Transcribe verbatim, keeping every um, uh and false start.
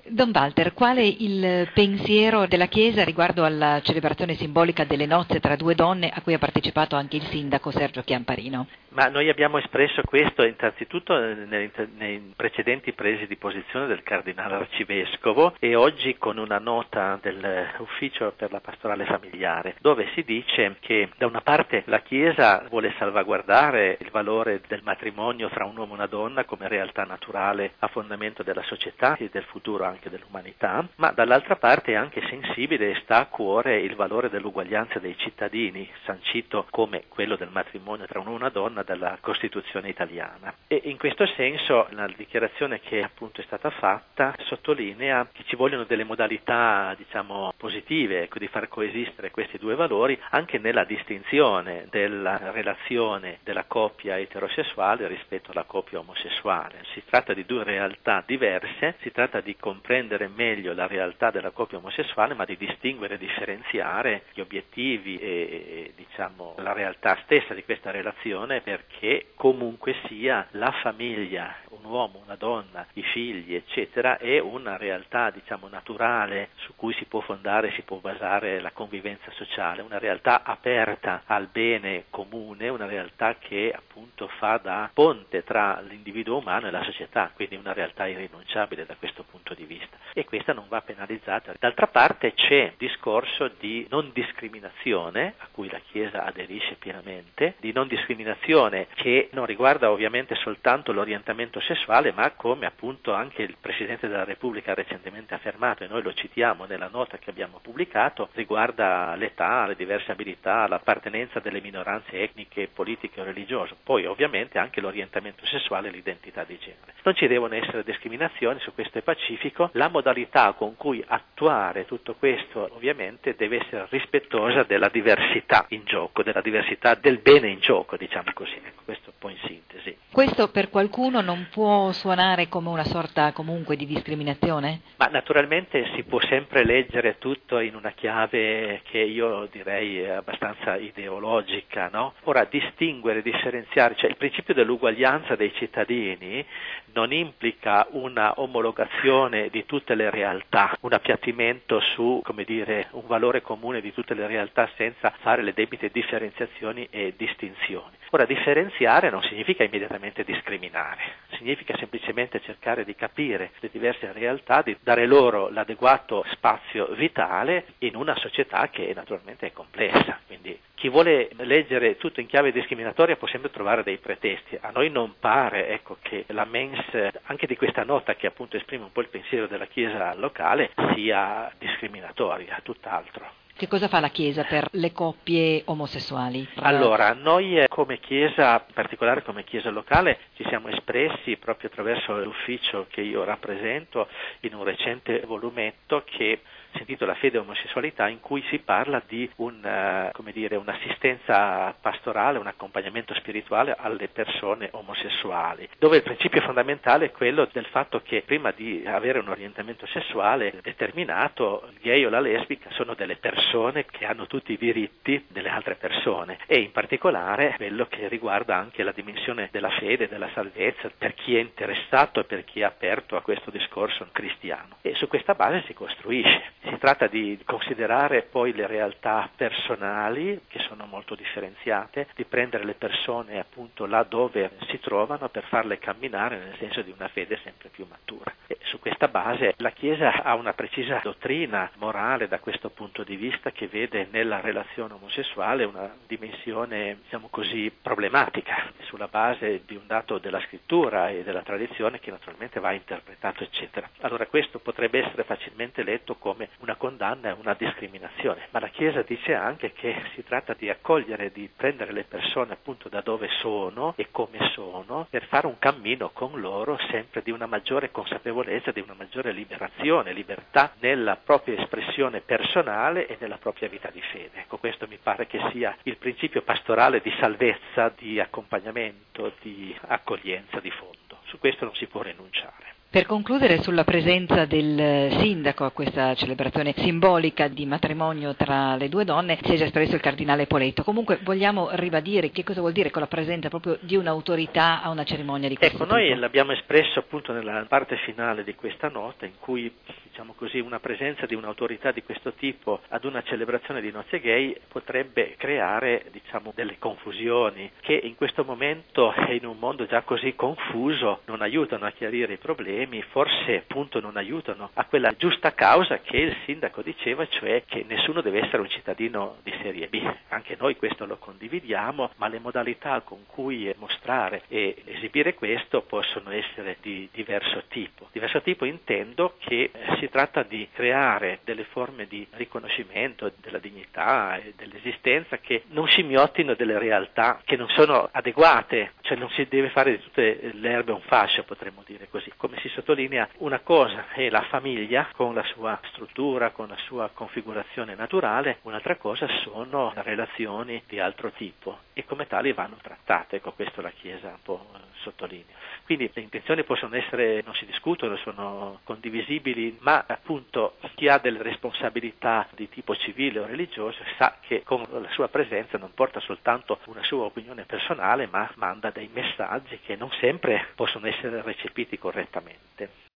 Don Walter, qual è il pensiero della Chiesa riguardo alla celebrazione simbolica delle nozze tra due donne a cui ha partecipato anche il sindaco Sergio Chiamparino? Ma noi abbiamo espresso questo innanzitutto nei, nei precedenti presi di posizione del cardinale arcivescovo e oggi con una nota dell'ufficio per la pastorale familiare, dove si dice che da una parte la Chiesa vuole salvaguardare il valore del matrimonio tra un uomo e una donna come realtà naturale a fondamento della società e del futuro anche dell'umanità, ma dall'altra parte è anche sensibile e sta a cuore il valore dell'uguaglianza dei cittadini, sancito come quello del matrimonio tra un uomo e una donna dalla Costituzione italiana. E in questo senso la dichiarazione che appunto è stata fatta sottolinea che ci vogliono delle modalità, diciamo, positive, ecco, di far coesistere questi due valori anche nella distinzione della relazione della coppia eterosessuale rispetto alla coppia omosessuale. Si tratta di due realtà diverse, si tratta di comprendere meglio la realtà della coppia omosessuale, ma di distinguere e differenziare gli obiettivi e, diciamo, la realtà stessa di questa relazione, perché comunque sia la famiglia, un uomo, una donna, i figli, eccetera, è una realtà, diciamo, naturale su cui si può fondare, si può basare la convivenza sociale, una realtà aperta al bene comune, una realtà che appunto fa da ponte tra l'individuo umano e la società, quindi una realtà irrinunciabile da questo punto di vista, e questa non va penalizzata. D'altra parte c'è discorso di non discriminazione a cui la Chiesa aderisce pienamente, di non discriminazione che non riguarda ovviamente soltanto l'orientamento sessuale, ma come appunto anche il Presidente della Repubblica ha recentemente affermato, e noi lo citiamo nella nota che abbiamo pubblicato, riguarda l'età, le diverse abilità, l'appartenenza delle minoranze etniche, politiche o religiose, poi ovviamente anche l'orientamento sessuale e l'identità di genere. Non ci devono essere discriminazioni, su questo è pacifico. La modalità con cui attuare tutto questo ovviamente deve essere rispettosa della diversità in gioco, della diversità del bene in gioco, diciamo così. Ecco, questo un po' in sintesi. Questo per qualcuno non può suonare come una sorta comunque di discriminazione? Ma naturalmente si può sempre leggere tutto in una chiave che io direi è abbastanza ideologica, no? Ora, distinguere, differenziare, cioè il principio dell'uguaglianza dei cittadini non implica una omologazione di tutte le realtà, un appiattimento su, come dire, un valore comune di tutte le realtà senza fare le debite differenziazioni e distinzioni. Ora, differenziare non significa immediatamente discriminare, significa semplicemente cercare di capire le diverse realtà, di dare loro l'adeguato spazio vitale in una società che naturalmente è complessa. Quindi chi vuole leggere tutto in chiave discriminatoria può sempre trovare dei pretesti. A noi non pare, ecco, che la mens anche di questa nota, che appunto esprime un po' il pensiero della Chiesa locale, sia discriminatoria, tutt'altro. Che cosa fa la Chiesa per le coppie omosessuali? Allora, noi come Chiesa, in particolare come Chiesa locale, ci siamo espressi proprio attraverso l'ufficio che io rappresento in un recente volumetto che si intitola Fede e omosessualità, in cui si parla di un, come dire, un'assistenza pastorale, un accompagnamento spirituale alle persone omosessuali, dove il principio fondamentale è quello del fatto che prima di avere un orientamento sessuale determinato, il gay o la lesbica sono delle persone che hanno tutti i diritti delle altre persone, e in particolare quello che riguarda anche la dimensione della fede, della salvezza, per chi è interessato e per chi è aperto a questo discorso cristiano. E su questa base si costruisce. Si tratta di considerare poi le realtà personali, che sono molto differenziate, di prendere le persone appunto là dove si trovano per farle camminare nel senso di una fede sempre più matura. E su questa base la Chiesa ha una precisa dottrina morale da questo punto di vista, che vede nella relazione omosessuale una dimensione, diciamo così, problematica, sulla base di un dato della scrittura e della tradizione che naturalmente va interpretato, eccetera. Allora questo potrebbe essere facilmente letto come una condanna e una discriminazione, ma la Chiesa dice anche che si tratta di accogliere, di prendere le persone appunto da dove sono e come sono, per fare un cammino con loro sempre di una maggiore consapevolezza, di una maggiore liberazione, libertà nella propria espressione personale e nella propria vita di fede. Ecco, questo mi pare che sia il principio pastorale di salvezza, di accompagnamento, di accoglienza di fondo. Su questo non si può rinunciare. Per concludere sulla presenza del sindaco a questa celebrazione simbolica di matrimonio tra le due donne, si è già espresso il cardinale Poletto. Comunque vogliamo ribadire che cosa vuol dire con la presenza proprio di un'autorità a una cerimonia di questo ecco, tipo? Noi l'abbiamo espresso appunto nella parte finale di questa nota, in cui, diciamo così, una presenza di un'autorità di questo tipo ad una celebrazione di nozze gay potrebbe creare, diciamo, delle confusioni che in questo momento e in un mondo già così confuso non aiutano a chiarire i problemi, forse appunto non aiutano a quella giusta causa che il sindaco diceva, cioè che nessuno deve essere un cittadino di serie B. Anche noi questo lo condividiamo, ma le modalità con cui mostrare e esibire questo possono essere di diverso tipo. Diverso tipo intendo che si tratta di creare delle forme di riconoscimento della dignità e dell'esistenza che non scimmiottino delle realtà che non sono adeguate, cioè non si deve fare di tutte le erbe un fascio, potremmo dire così. Come si sottolinea, una cosa è la famiglia con la sua struttura, con la sua configurazione naturale, un'altra cosa sono relazioni di altro tipo e come tali vanno trattate. Ecco, questo la Chiesa un po' sottolinea. Quindi le intenzioni possono essere, non si discutono, sono condivisibili, ma appunto chi ha delle responsabilità di tipo civile o religioso sa che con la sua presenza non porta soltanto una sua opinione personale, ma manda dei messaggi che non sempre possono essere recepiti correttamente.